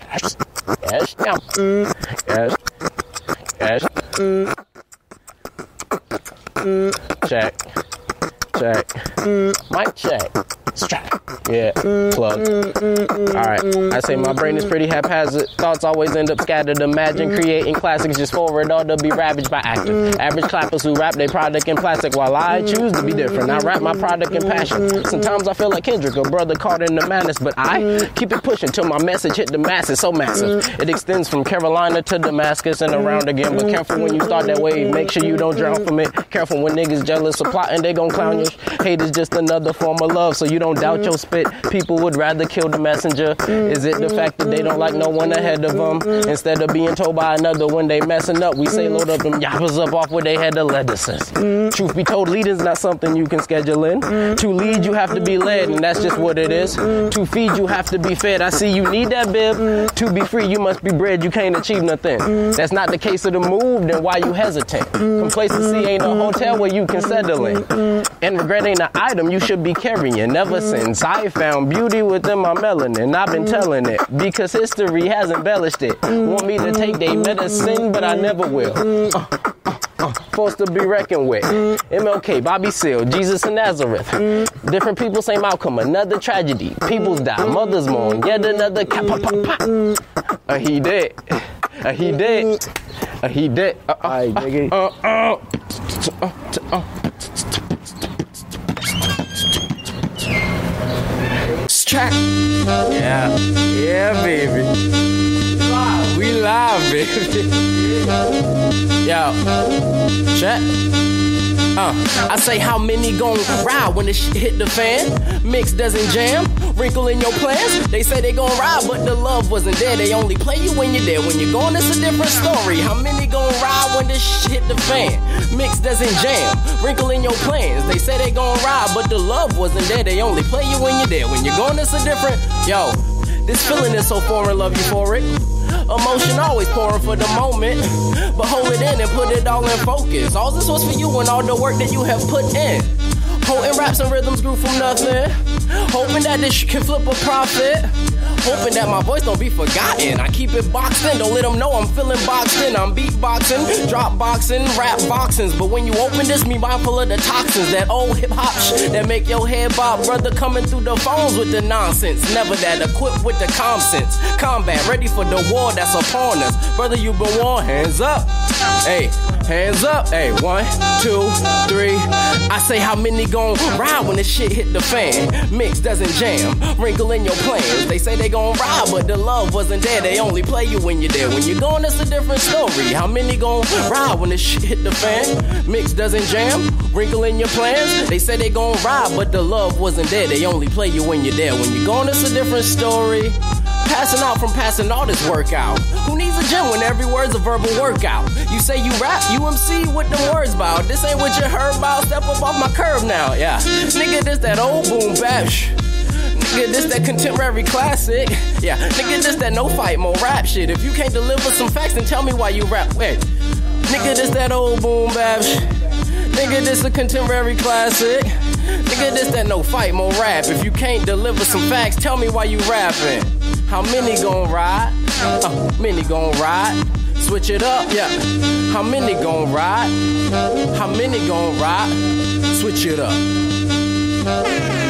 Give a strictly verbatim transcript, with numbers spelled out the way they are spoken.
Yes. Yes. Yeah. Yes. Yes. Mm. Mm. Check. Check. Mm. Mic check. Strap. Yeah. Mm. Plug. Mm. Mm. All right. I say my brain is pretty haphazard. Thoughts always end up scattered. Imagine creating classics just forward all to be ravaged by actors. Average clappers who rap their product in plastic while I choose to be different. I rap my product in passion. Sometimes I feel like Kendrick, a brother caught in the madness, but I keep it pushing till my message hit the masses. So massive. It extends from Carolina to Damascus and around again. But careful when you start that wave. Make sure you don't drown from it. Careful when niggas jealous or plotting, they gon' clown you. Hate is just another form of love, so you don't doubt your spit. People would rather kill the messenger. Is it the fact that they don't like no one ahead of them? Instead of being told by another when they messing up, we say load up them yappers up off where they had the lettuces. Truth be told, leading's not something you can schedule in. To lead, you have to be led, and that's just what it is. To feed, you have to be fed. I see you need that bib. To be free, you must be bred. You can't achieve nothing. That's not the case of the move, then why you hesitant? Complacency ain't a hotel where you can settle in. And regret ain't an item you should be carrying. Never since I found beauty within my melanin, I've been telling it because history has embellished it. Want me to take their medicine, but I never will. Uh, uh, uh, forced to be reckoned with. M L K, Bobby Seale, Jesus of Nazareth. Different people, same outcome. Another tragedy. Peoples die, mothers mourn. Yet another cap. Uh, he did. Uh, he did. Uh, he did. Uh, uh, uh, uh, uh, uh, uh. Track. Yeah. Yeah, baby. We live, baby. Yo. Check. Uh, I say how many gon' ride when the shit hit the fan? Mix doesn't jam, wrinkle in your plans. They say they gon' ride, but the love wasn't there. They only play you when you're there. When you're gone, it's a different story. How many gon' ride when this shit hit the fan? Mix doesn't jam, wrinkle in your plans. They say they gon' ride, but the love wasn't there. They only play you when you're there. When you're gone, it's a different. Yo, this feeling is so foreign, love euphoric. Emotion always pouring for the moment, but hold it in and put it all in focus. All this was for you and all the work that you have put in. Potent raps and rhythms grew from nothing. Hoping that this can flip a profit. Hoping that my voice don't be forgotten. I keep it boxed in, don't let them know I'm feeling boxed in. I'm beatboxing, drop boxing, rap boxings. But when you open this, me mindful of the toxins. That old hip hop shit that make your head bob. Brother coming through the phones with the nonsense. Never that, equipped with the calm sense. Combat, ready for the war that's upon us. Brother, you been warned, hands up. Hey, hands up. Hey, one, two, three. I say how many gon' ride when this shit hit the fan? Mix doesn't jam, wrinkle in your plans. They say they gon' ride, but the love wasn't there. They only play you when you're there. When you're gone, it's a different story. How many gon' ride when this shit hit the fan? Mix doesn't jam, wrinkle in your plans. They say they gon' ride, but the love wasn't there. They only play you when you're there. When you're gone, it's a different story. Passing out from passing all this workout. Who needs a gym when every word's a verbal workout? You say you rap, you M C with the words about. This ain't what you heard about. Step up off my curve now, yeah. Nigga, this that old boom bap shh. Nigga, this that contemporary classic. Yeah, nigga, this that no fight, more rap shit. If you can't deliver some facts, then tell me why you rap. Wait, nigga, this that old boom bap shh. Nigga, this a contemporary classic. Nigga, this that no fight, more rap. If you can't deliver some facts, tell me why you rapping. How many gon' ride? Uh, many gon' ride? Switch it up, yeah. How many gon' ride? How many gon' ride? Switch it up.